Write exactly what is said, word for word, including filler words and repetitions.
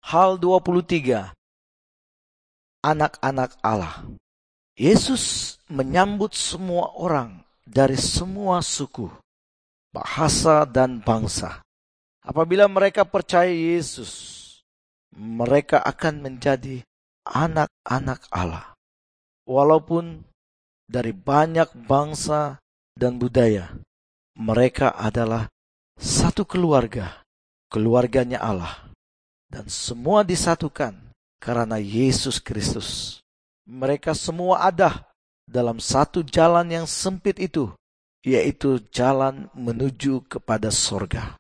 Hal dua puluh tiga. Anak-anak Allah. Yesus menyambut semua orang dari semua suku, bahasa, dan bangsa. Apabila mereka percaya Yesus, mereka akan menjadi anak-anak Allah. Walaupun dari banyak bangsa dan budaya, mereka adalah satu keluarga, keluarganya Allah. Dan semua disatukan karena Yesus Kristus. Mereka semua ada dalam satu jalan yang sempit itu, yaitu jalan menuju kepada sorga.